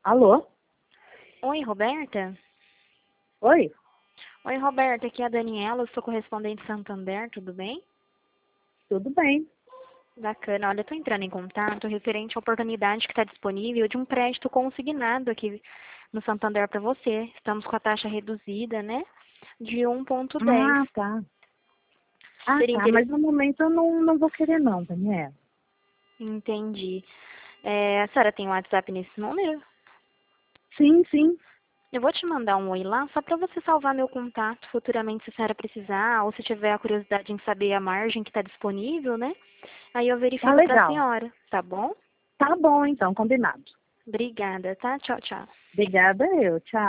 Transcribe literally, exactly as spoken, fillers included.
Alô? Oi, Roberta? Oi? Oi, Roberta, aqui é a Daniela, eu sou correspondente Santander, tudo bem? Tudo bem? Bacana, olha, eu tô entrando em contato referente à oportunidade que está disponível de um crédito consignado aqui no Santander para você. Estamos com a taxa reduzida, né, de um ponto dez. Ah, tá. Ah, Seria tá. Mas interessante? no momento eu não, não vou querer não, Daniela. Entendi. É, a senhora tem um WhatsApp nesse número? Sim, sim. Eu vou te mandar um oi lá, só para você salvar meu contato futuramente se a senhora precisar, ou se tiver a curiosidade em saber a margem que está disponível, né? Aí eu Tá verifico para a legal. senhora, tá bom? Tá bom, então, combinado. Obrigada, tá? Tchau, tchau. Obrigada eu. Tchau.